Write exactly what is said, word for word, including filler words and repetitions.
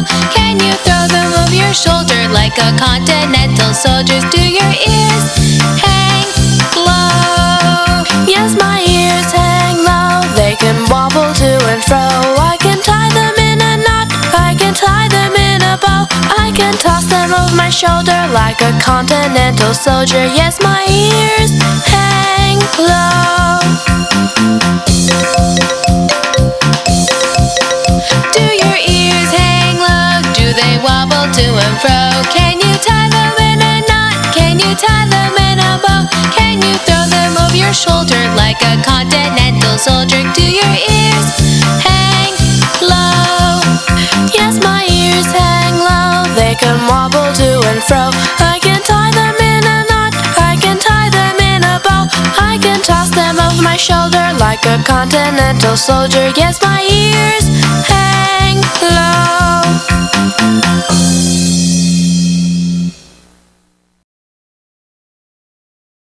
Can you throw them over your shoulder like a continental soldier? Do your ears hang low? Yes, my ears hang low. They can wobble to and fro. I can tie them in a knot. I can tie them in a bow. I can toss them over my shoulder like a continental soldier. Yes, my ears hang low. Do your ears hang low? Do they wobble to and fro? Can you tie them in a knot? Can you tie them in a bow? Can you throw them over your shoulder like a continental soldier? Do your ears hang low? Yes, my ears hang low. They can wobble to and fro. I can tie them in a knot. I can tie them in a bow. I can toss them over my shoulder like a continental soldier. Yes, my